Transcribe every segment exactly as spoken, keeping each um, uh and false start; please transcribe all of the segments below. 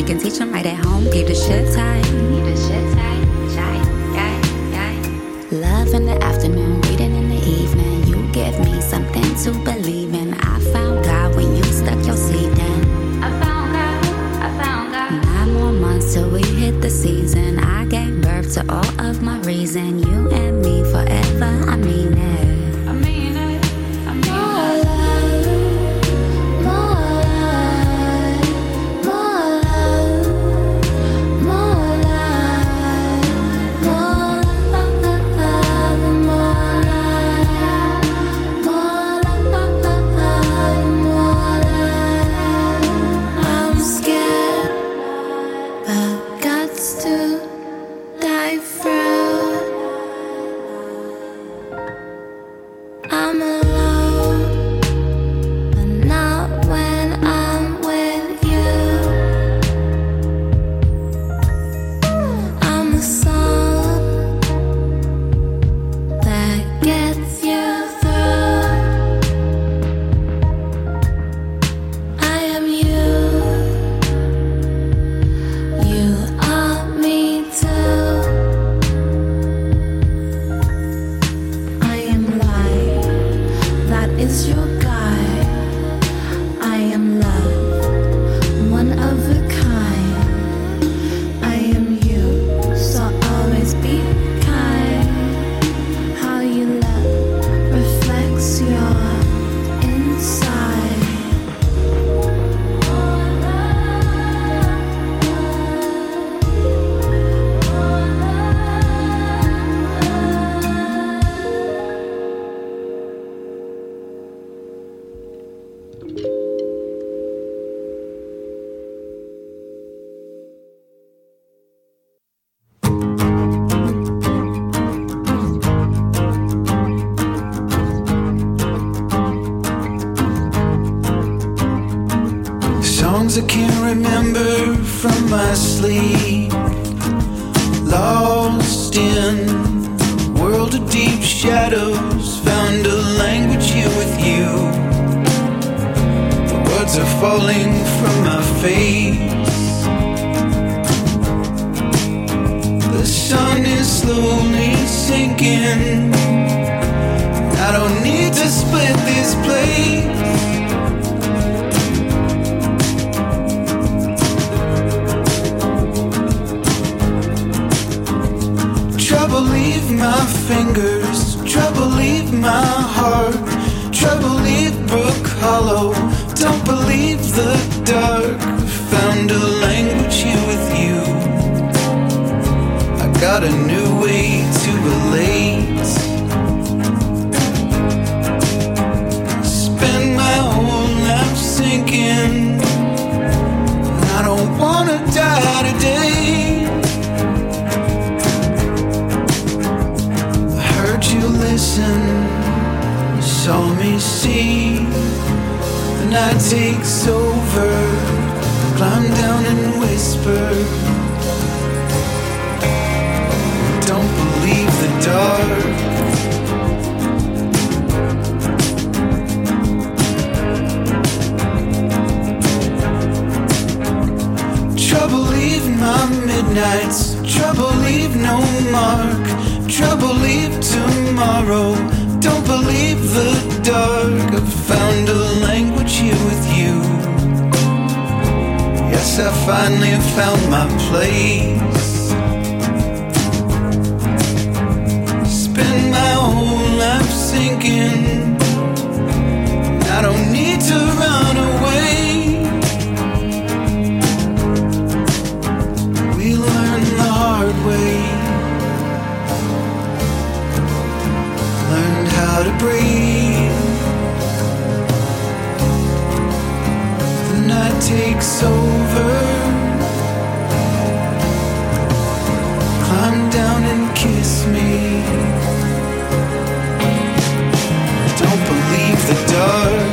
can teach them right at home. Keep the shit tight. Keep the shit tight. Tight. Tight. Tight. Love in the afternoon, reading in the evening. You give me something to believe in. I found God when you stuck your seed in. I found God. I found God. Nine more months till we hit the season. I gave birth to all of my reason. You and me forever. I mean it. I mean it. I mean more it. Love, more love, more love, more love, more love, more love, more love. I'm scared, but guts to die through. I'm alone, but not when I'm with you. I'm the song that gets you through. I am you, you are me too. I am light, that is your guide. I am love, one of a kind. I am you, so always be kind. How you love reflects your inside. Songs I can't remember from my sleep. Lost in a world of deep shadows. Found a language here with you. The words are falling from my face. The sun is slowly sinking. I don't need to split this place. Trouble leave my fingers, trouble leave my heart, trouble leave Brook Hollow. Don't believe the dark. Found a language here with you. I got a new way to relate. Spend my whole life sinking. I don't wanna die today. You listen, saw me see. The night takes over. Climb down and whisper. Don't believe the dark. Trouble leave my midnights. Trouble leave no mark. Trouble leave tomorrow. Don't believe the dark. I've found a language here with you. Yes, I finally found my place. Spend my whole life sinking. I don't need to run away. We learn the hard way. Learned how to breathe. The night takes over. Climb down and kiss me. Don't believe the dark.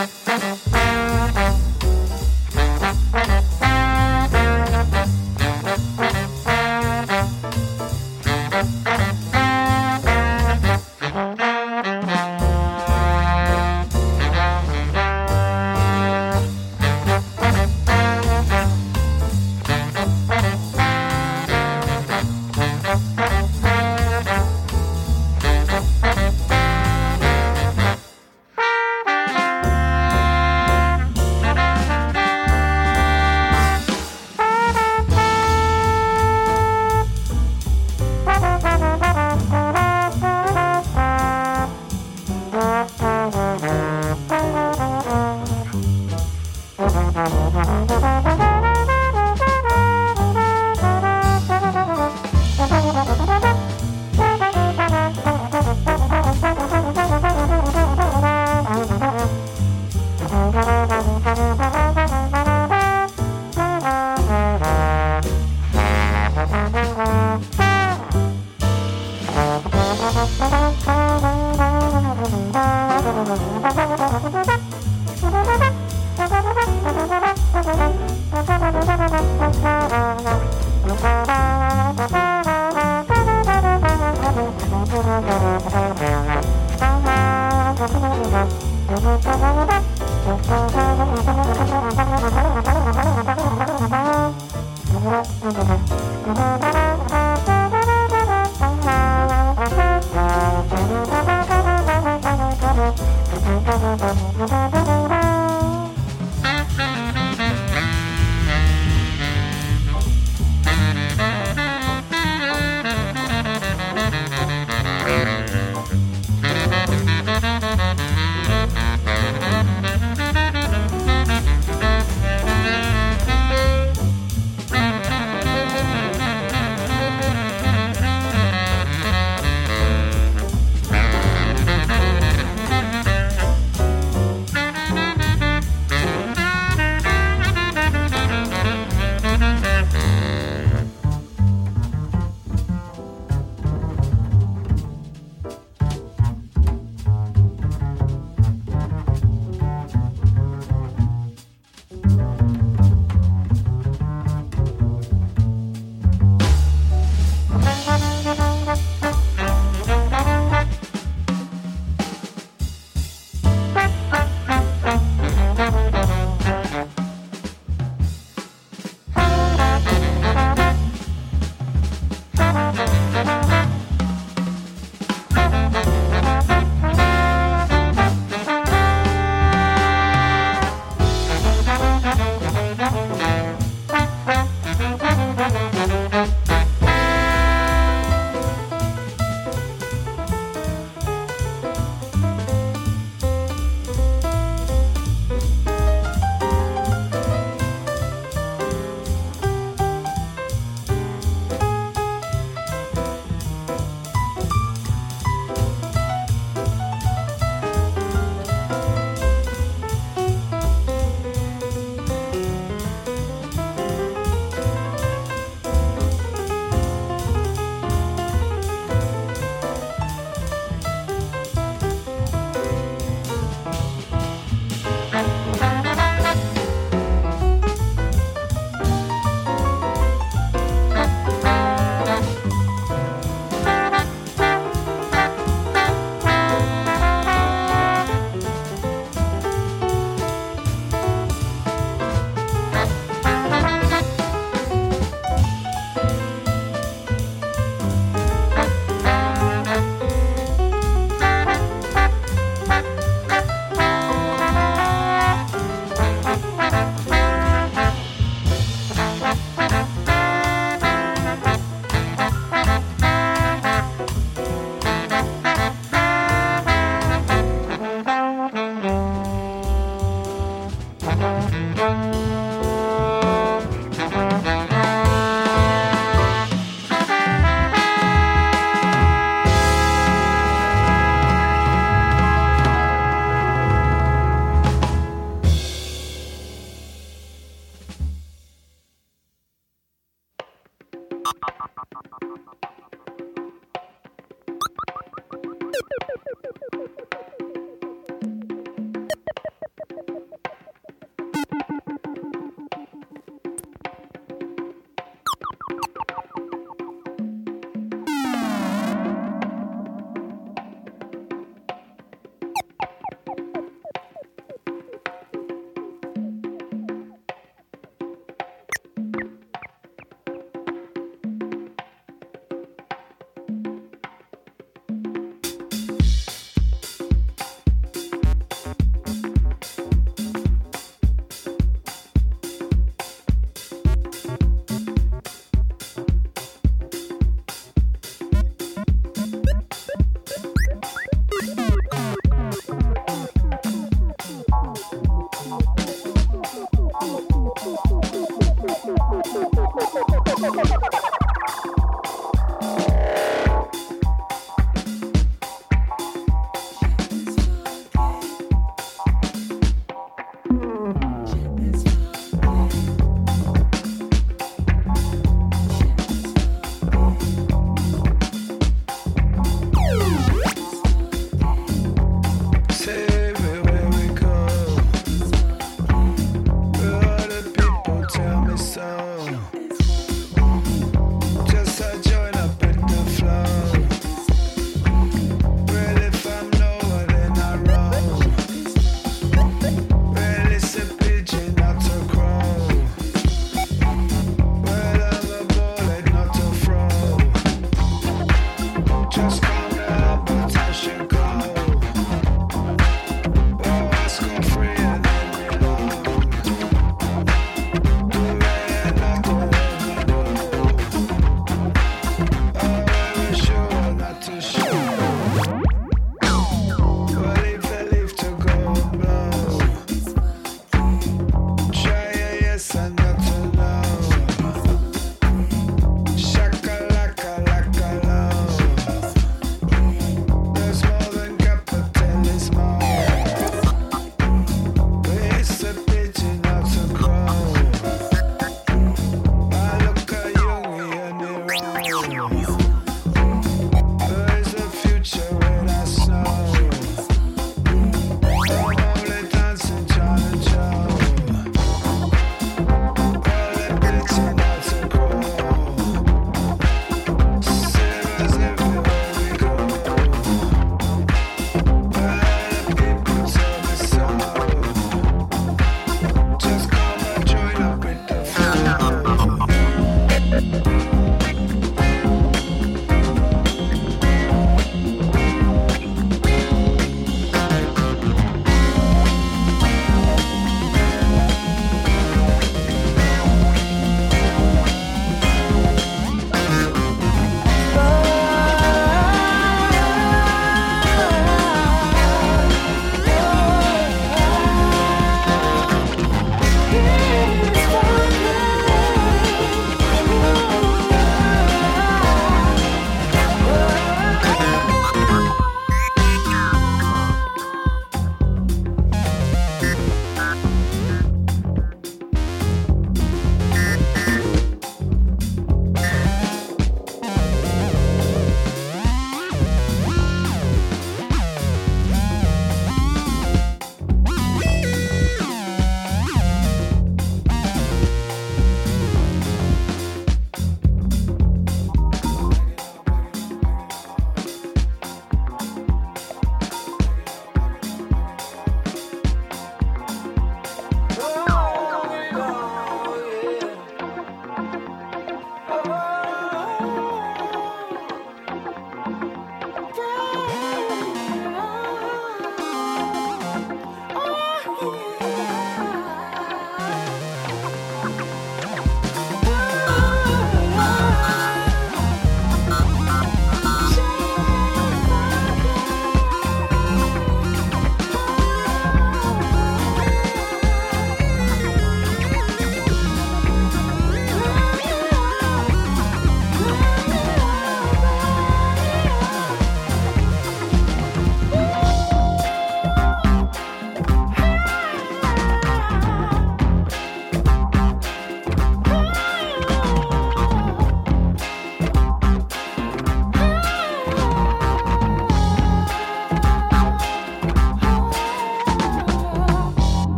Thank you.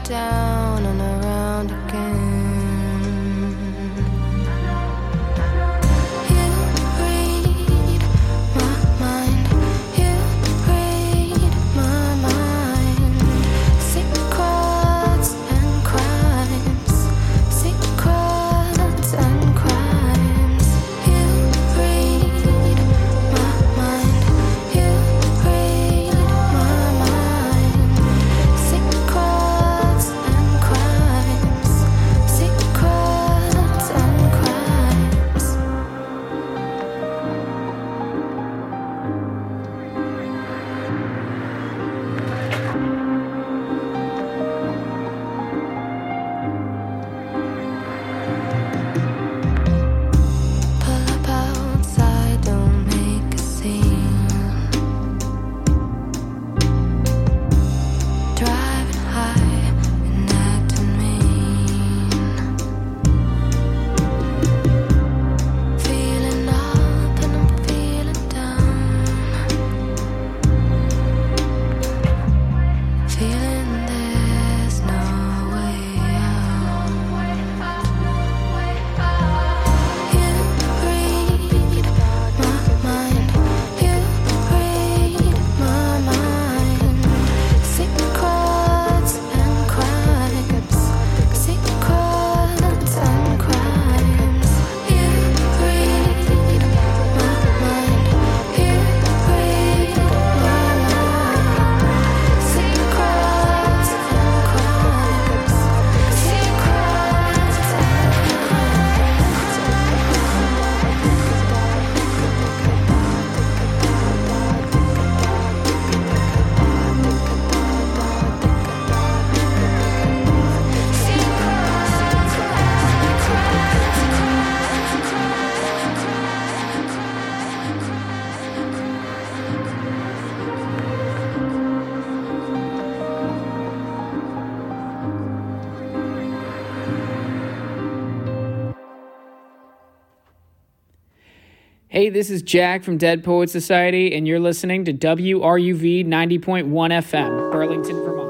down and around again. You read my mind, you read my mind. Secrets and crimes, secrets and crimes. You read my mind, you read my mind. Secrets and crimes, secrets and crimes. Pull up outside, don't make a scene. Driving high and acting mean. Feeling up and I'm feeling down. Feeling there's no way out. You read my mind, you read my mind. Secrets and crimes, secrets and crimes. You read my mind, you read my mind. Secrets and crimes, secrets Hey, this is Jack from Dead Poets Society, and you're listening to W R U V ninety point one F M, Burlington, Vermont.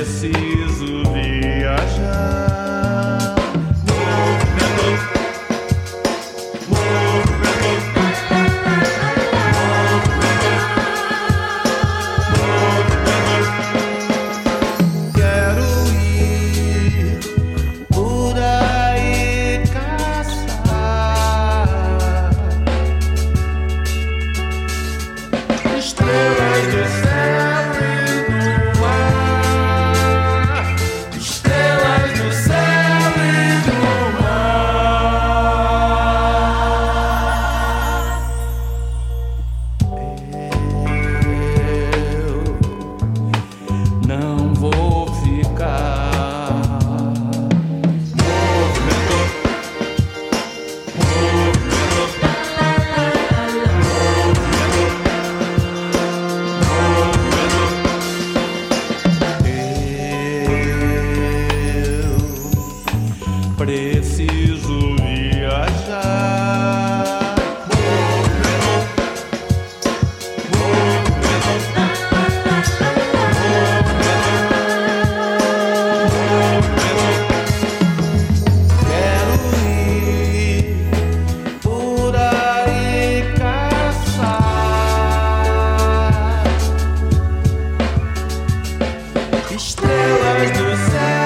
Preciso viajar. Movimento, movimento, movimento. Quero ir por aí caçar estrelas do céu e do mar, estrelas do céu e do mar. Eu não vou ficar. Movimento, movimento, eu preciso viajar. Movimento, movimento, movimento. Quero ir por aí caçar estrelas do céu.